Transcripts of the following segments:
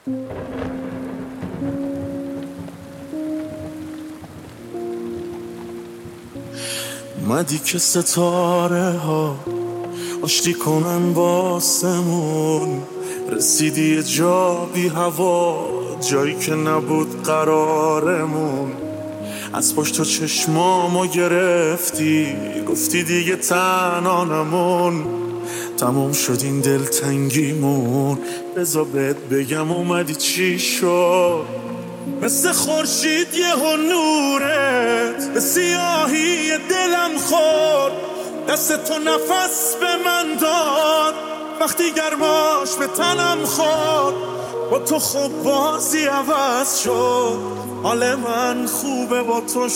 اومدی که ستاره ها آشتی کنن باسمون، رسیدی یه جا بی هوا، جایی که نبود قرارمون. از پشت چشمامو گرفتی، گفتی دیگه تنها نمون. تموم شد این دلتنگیمون، بذار بهت بگم اومدی چی شد. مثل خورشید یهو نورت به سیاهی دلم خورد. دست تو نفس به من داد وقتی گرماش به تنم خورد. با تو خوب بازی عوض شد، حال من خوبه با تو.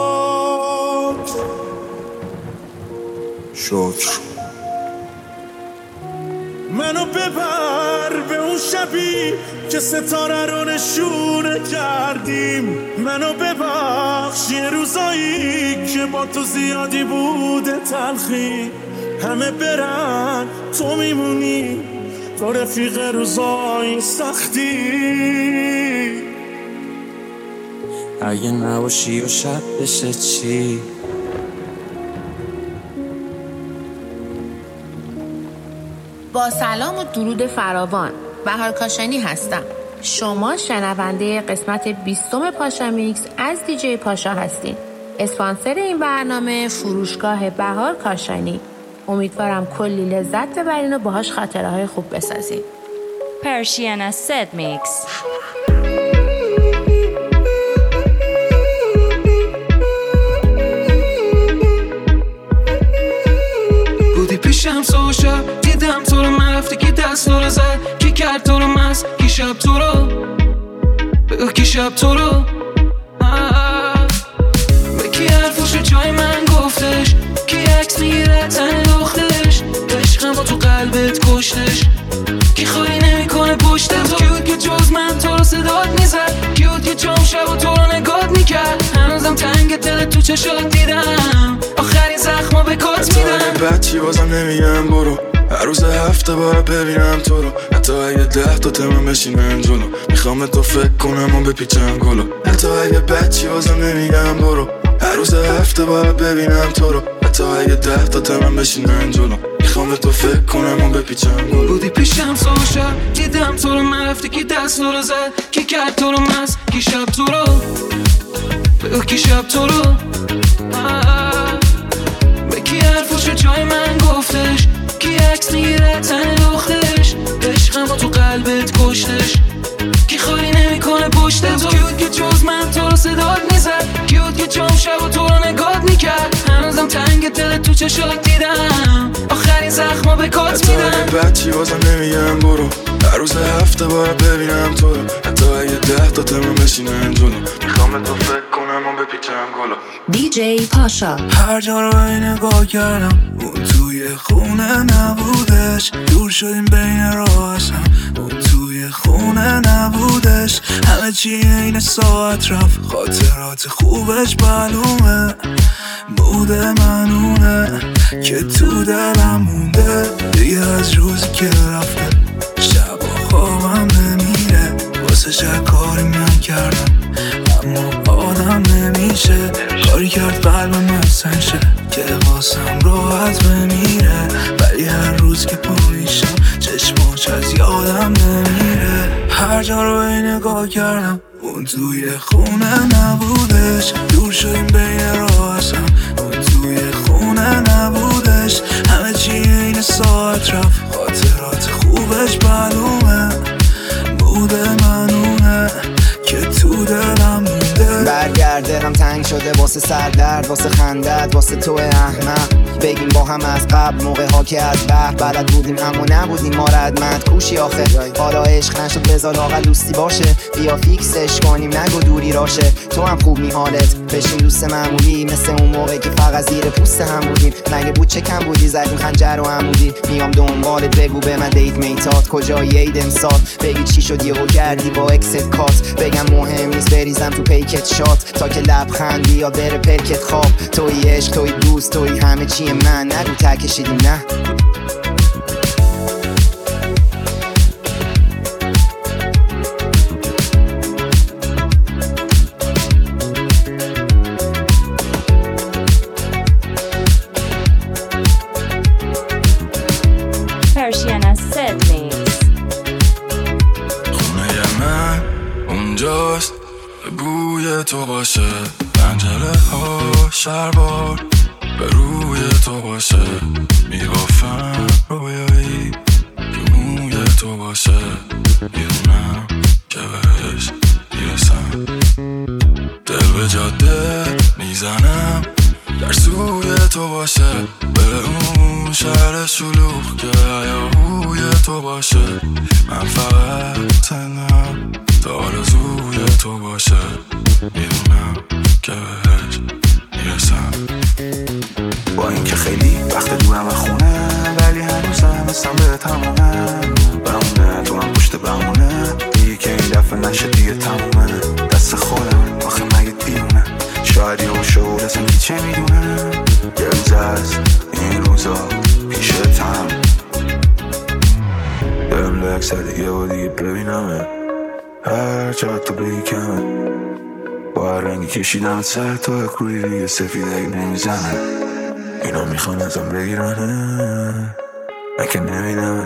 شکر منو ببر به اون شبی که ستاره رو نشونه کردیم. منو ببخش یه روزایی که با تو زیادی بوده تلخی. همه برن تو میمونی، تو رفیق روزای سختی. اگه نباشی و شب بشه چی؟ با سلام و درود فراوان، بهار کاشانی هستم. شما شنونده قسمت 20 پاشا میکس از دیجی پاشا هستین. اسپانسر این برنامه فروشگاه بهار کاشانی. امیدوارم کلی لذت ببرین و باهاش خاطره های خوب بسازین. پرشین سد میکس. بودی پیشم سو شب، دیدم تو رو، من رفتی که دست رو زد. کی کرد تو رو مست، کی شب تو رو، بگو کی شب تو رو. به کی حرفشو جای من گفتش، کی عکس میگیره تن لختش. عشقم با تو قلبت کشتش، کی خواهی نمی کنه پشت تو. کیود که جز من تو رو صدات میزد، کیود که جام شب و تو رو نگات میکرد. هنوزم تنگ دل تو چشات دیدم، آخرین زخما به کات میدم. حتی اگه بچی بازم نمیگم برو، هر روز هفته باید ببینم تو رو. حتی اگه 10 تا تمام بشینم جلو، میخوام تو فکر کنم و بپیچم گلو. حتی اگه بچی بازم نمیگم برو، هر روز هفته باید ببینم تو رو. حتی اگه 10 تا تمام بشینم جلو، میخوام تو فکر کنم و بپیچم گلو. بودی پیشم سو شب، دیدم تو رو، من رفتی که دست رو زد. کی کرد تو رو مست، کی شب تو رو، بگو کی شب تو رو. به کی حرفشو جای من گفتش، کی عکس میگیره تن لختش. عشقم با تو قلبت کشتش، کی خواهی نمی کنه پشت تو. کیود که جز من تو رو صدات میزد، کیود که جام شب و تو رو نگات میکرد. هنوزم تنگ دل تو چشات دیدم، آخرین زخما به کات میدم. حتی اگه بچی بازم نمیگم برو، هر روز هفته باید ببینم تو رو. حتی اگه 10 تا تمام بشینم جلو، میخوام تو فکر کنم و بپیچم گلو. دیجی پاشا. هر جا رو نگاه کردم، اون توی خونه نبودش. دور شدیم بین راهشم، اون توی خونه نبودش. همه چی این ساعت رفت، خاطرات خوبش معلومه. بوده منونه که تو دلم مونده، دیگه از روزی که رفته شبا خوابم نمیره. واسه شب کاری من کردم اما آدم نمیشه. کاری کرد قلبم من سنشه که واسم راحت بمیره. ولی هر روز که پا میشم چشماش از یادم نمیره. هر جا رو نگاه کردم اون توی خونه نبودش. دور شدیم بین راهشم، اون توی خونه نبودش. همه چی این ساعت رفت، خاطرات خوبش معلومه. بوده منونه که تو دلم مونده. برگردم تنگ شده واسه سردرد، واسه خندت، واسه تو احمق. بگیم با هم از قبل، موقع ها که از بحر بلد بودیم اما نبودیم ما ردمند. کوشی آخه حالا عشق نشد، بذار لاغر دوستی باشه. بیا فیکسش کنیم نگو دوری راشه. تو هم خوب می حالت بشین دوست معمولی، مثل اون موقع که فقط زیر پوست هم بودیم. مگه بود چه کم بودی زدیم خنجر و عمودی. میام دنبالت بگو به من دیت میتات کجایی عید امسال. بگی چی شد یهو کردی با اکست کات. بگم مهم نیست بریزم تو پیکت شات تا که لبخندی یا بره پرکت خواب. توی عشق، توی دوست، توی همه چی من. نگو تکشیدیم نه. Set Mix. خونه من اونجاست بوی تو باشه، پنجره ها شربار به روی تو باشه، میبافم رویایی که موی تو باشه، میدونم که بهش میرسم، دل به جاده میزنم در سوی تو باشه، به اون شهر شلوغ که هیاهوی تو باشه، من فقط تنم تا آرزوی تو باشه، میدونم که بهش میرسم. با اینکه خیلی وقت دورم و خونه، ولی هنوزم مثلا به تمومه بمونه، تو هم پشت بمونه دیگه که این دفعه نشه دیگه تمومه، دست خودم آخه مگه دیونه، شاید یه شعور اصلا کی چه میدونه، یه روز از این روزا پیشتم دارم لکس دیگه و دیگه ببینمه، هر جا تو بگی کمه، با هر رنگی کشیدم سر تو اکروی دیگه سفیده نمیزنه، اینا میخوان ازم بگیرنه من که نمیدمه،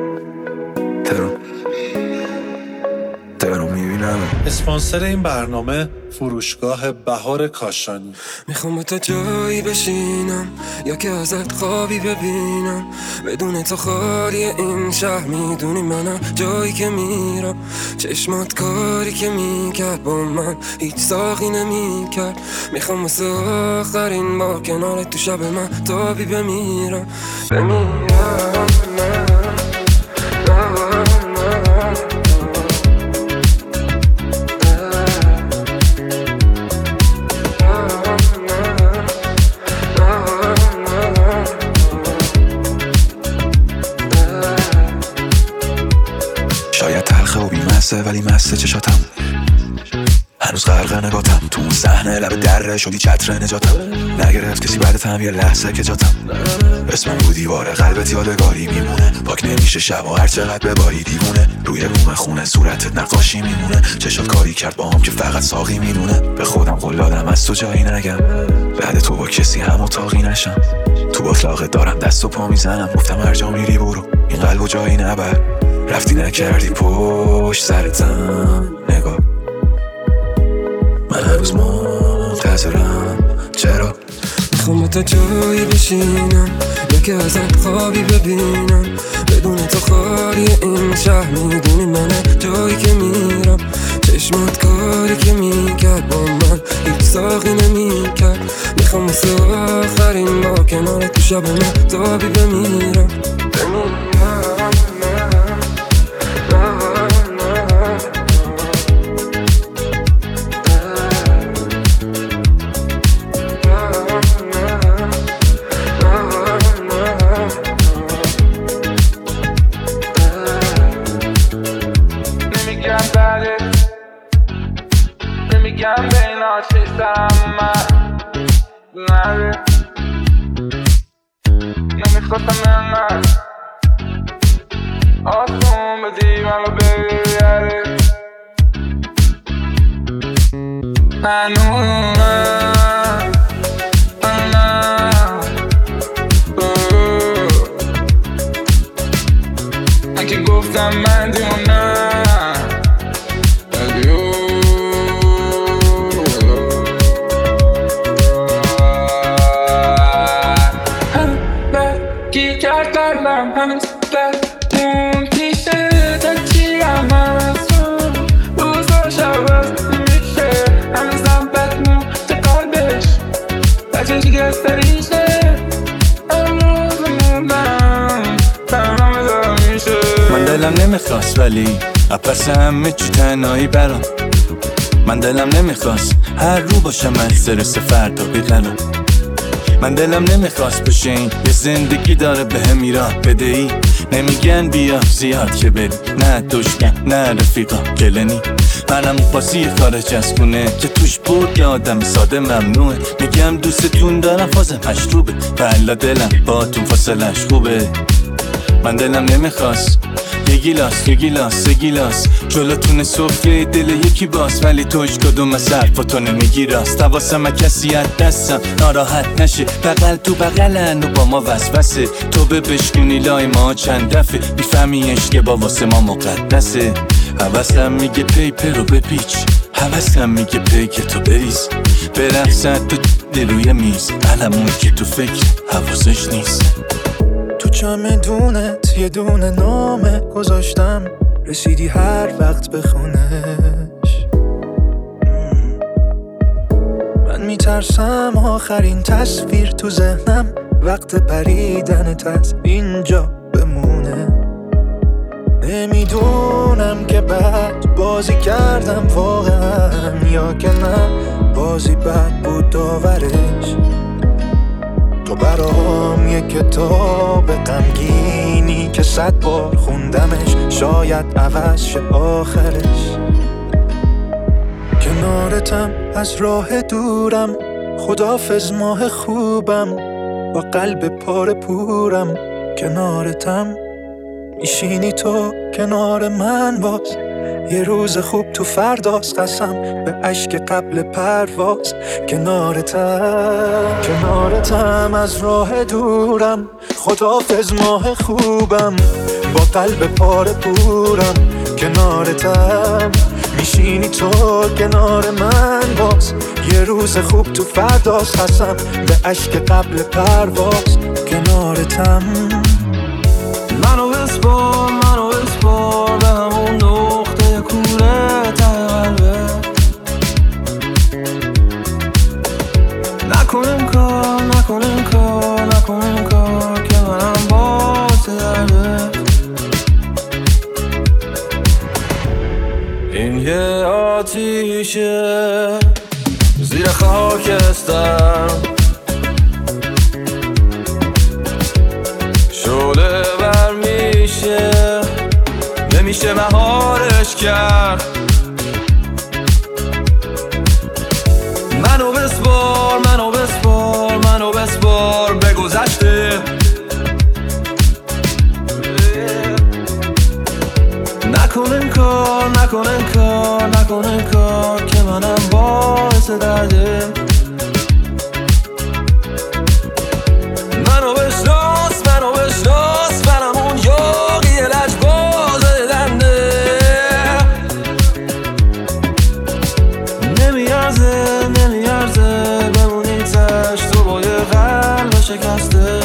ترو میبینم. اسپانسر این برنامه فروشگاه بهار کاشانی. میخوام تا جایی بشینم یا که ازت خوابی ببینم، بدون تو خالی این شهر میدونی منم، جایی که میرم چشمات کاری که میکرد با من هیچ ساقی نمیکرد، میخوام واسه آخرین بار کنارت تو شب من تابی بمیرم. شاید تلخه و بیمسته ولی مسته چشاتم، هنوز غرق نگاتم تو اون صحنه لب دره، شدی چتر نجاتم، نگرفت کسی بعدتم یه لحظه که جاتم، اسمم رو دیواره قلبت یادگاری میمونه، پاک نمیشه شب و هر چقدر بباری دیوونه، روی بوم خونه صورتت نقاشی میمونه، چشات کاری کرد با هم که فقط ساقی میدونه، به خودم قول دادم از تو جایی نگم، بعد تو با کسی هم اتاقی نشم، تو باطلاقت دارم دست و پا میزنم، گفتم هر جا میری برو این قلب و جایی نبر، رفتی نکردی پشت سرتم نگاه، من هر روز منتظرم چرا، میخوام تا جایی بشینم یا که ازت خوابی ببینم، بدون تو خالی این شهر میدونی منم، جایی که میرم چشمات کاری که میکرد با من هیچ ساقی نمیکرد، میخوام واسه آخرین بار کنارت تو شب من تابی بمیرم. نمیگم بین آتیش دارم من نره، نمیخواستم انقدر آسون بدی منو بگیره، من که گفتم من دیونم هنوز اون پیشه دچیم همسون روزا شباز میشه، هنوزم بدمون تو قلبش بچه دیگه سریشه، امروز موندم تنها مدار میشه، من دلم نمیخواست ولی اپس همه چی تنهایی برام، من دلم نمیخواست هر رو باشم استرس فردا بیقرار، من دلم نمیخواست بشه این یه زندگی داره به هم ایران بدهی، نمیگن بیا زیاد که بری، نه دشمن نه رفیقا گلنی، منم بازی خارج از خونه که توش بود یه آدم ساده ممنوعه، میگم دوستتون دارم فازم مشروبه، بلا دلم با تون فاصلش خوبه، من دلم نمیخواست یه گیلاس جلوتون سفره دل یکی باز، ولی توش کدوم از حرفاتو نمیگی راست. حواسم کسی از دستم ناراحت نشه، بغل تو بغلن و با ما وسوسه. تو به بشکنی لای ما چند دفعه، بیفهمی عشق با واسه ما مقدسه. حواسم میگه پیپر رو بپیچ، حواسم میگه پیک تو بریز، برقصد تو روی میز، علمون که تو فکر حواسش نیست. تو چمدونت یه دونه نامه گذاشتم، رسیدی هر وقت بخونش. من میترسم آخرین تصویر تو ذهنم وقت پریدنت از اینجا بمونه. نمیدونم که بعد بازی کردم واقعا یا که نه، بازی بد بود داورش. تو برام یه کتاب غمگینی که 100 بار خوندمش، شاید عوض شه آخرش. کنارتم از راه دورم، خدافظ ماه خوبم، با قلب پاره پورم. کنارتم میشینی تو کنار من باز، یه روز خوب تو فرداست، قسم به اشک قبل پرواز. کنارتم از راه دورم، خدافظ ماه خوبم، با قلب پاره پورم. کنارتم میشینی تو کنار من باز، یه روز خوب تو فرداست، قسم به اشک قبل پرواز. کنارتم منو بسپار به همون نقطه کوره ته قلبه. نکنم کار که منم باعث درده. این یه آتیشه زیر خاکستر، شعله بر میشه نمیشه مهارش کرد. منو بسپار به گذشته. نکنن کار که منم باعث درده. منو بشناس فرمون یاقی لجباز دنده. نمیارزه بمونی تش تو با یه قلب شکسته.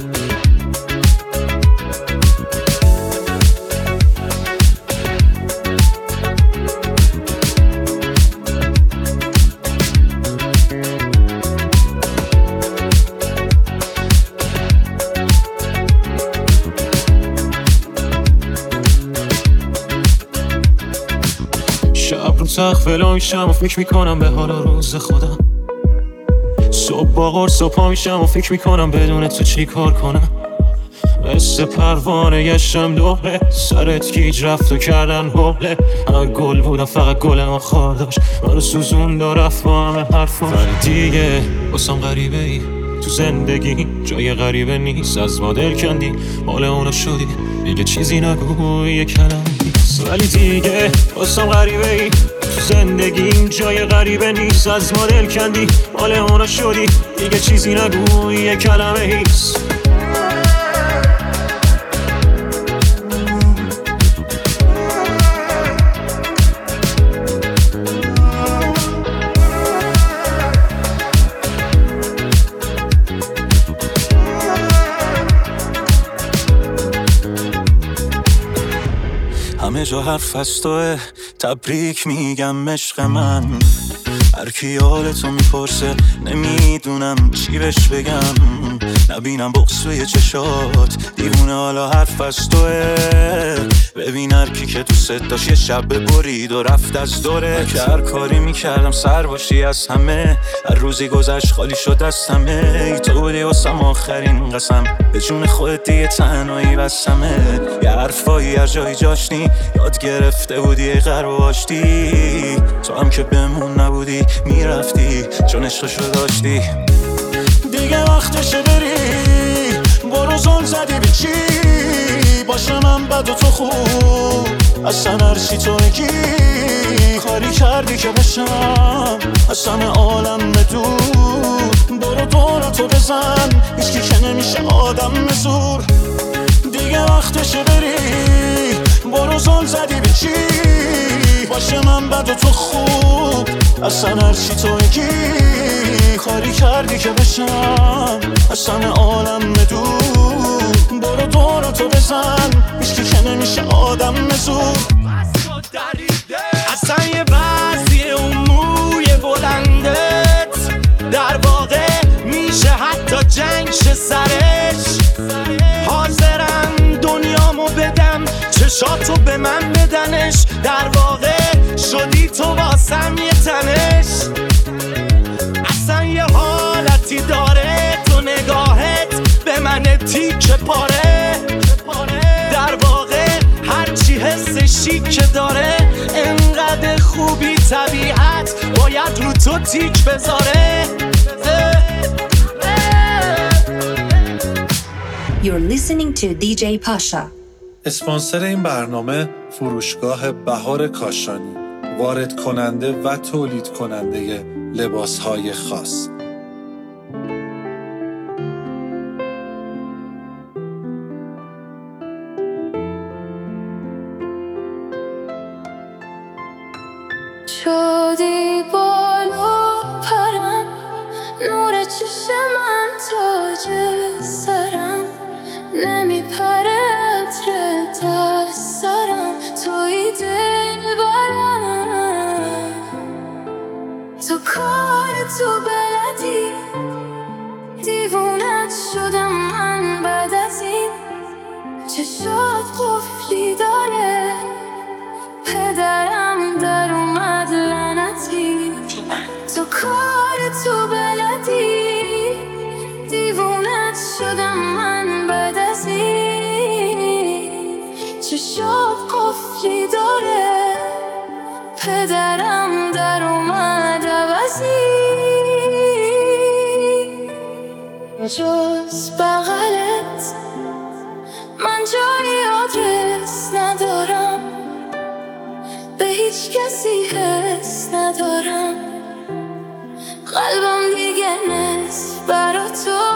سقف فلا میشم و فکر میکنم به حال روز خودم. صبح با قرص و پا میشم و فکر میکنم بدون تو چی کار کنم. مثل پروانه گشتم دوره، سرت گیج رفت و کردن حوله. گل بودم فقط گل ما خار داشت، من رو سوزون و رفت با همه حرفا. ولی دیگه باسم غریبه ای تو زندگی، جای غریبه نیست از ما دل کندی، مال اونو شدی دیگه چیزی نگو یه کلم نیست. ولی دیگه باسم غریبه ای تو زندگیم، جای غریبه نیست از ما دل کندی، مال اونو شدی دیگه چیزی نگو یه کلمه هیست. همه جا حرف از توه، تبریک میگم عشق من. هر کی حالتو میپرسه نمیدونم چی بهش بگم. نبینم بغض توی چشات، دیوونه حالا حرف از توه. ببین هر کی که دوست داشت یه شب برید و رفت از دوره. که هر کاری میکردم سر باشی از همه، هر روزی گذشت خالی شد از همه. ای تو بودی واسم آخرین قسم، به جون خودت دیگه تنهایی بسمه. یه حرفایی هر جایی جاشتی، یاد گرفته بودی غرب و آشتی. تو هم که بمون نبودی میرفتی چون عشقشو داشتی. دیگه وقتشه بری، برو زل زدی به چی؟ باشه من بد و تو خوب، اصلا هرچی تو بگی کاری کردی که بشم از همه عالم بدور. برو دورتو بزن، هیچکی که نمیشه آدم زور. دیگه وقتشه بری، برو زل زدی به چی؟ باشه من بد و تو خوب، اصلا هرچی تو بگی کاری کردی که بشم از همه عالم دور. برو دورتو بزن، هیچکی که نمیشه آدم زور. اصلا یه بعضی اون موی بلندت در واقع میشه حتی جنگ شه سرش. حاضرم دنیامو بدم چشاتو به من بدنش، در واقع شدی تو واسم یه تنش. اصلا یه حالتی داره تو نگاهت به من تیکه پاره، در واقع هرچی حس شیک داره انقدر خوبی طبیعت باید رو تو تیک بذاره. You're listening to DJ Pasha. اسپانسر این برنامه فروشگاه بهار کاشانی، وارد کننده و تولید کننده لباس‌های خاص. شدی بالا پرم، نور چشم من تاج سرم، نمیپره عطر تا سرم، توی دل برم. تو کار تو بلدی، دیوونت شدم من بعد از این. چشات قفلی داره، پدرم در اومد لعنتی. تو کار تو بلدی، دیوونت شدم من بعد از این. چشات قفلی داره، پدرم در اومد عوضی. جز بغلت من جایی آدرس ندارم، به هیچ کسی حس ندارم. قلبم دیگه نصف برا تو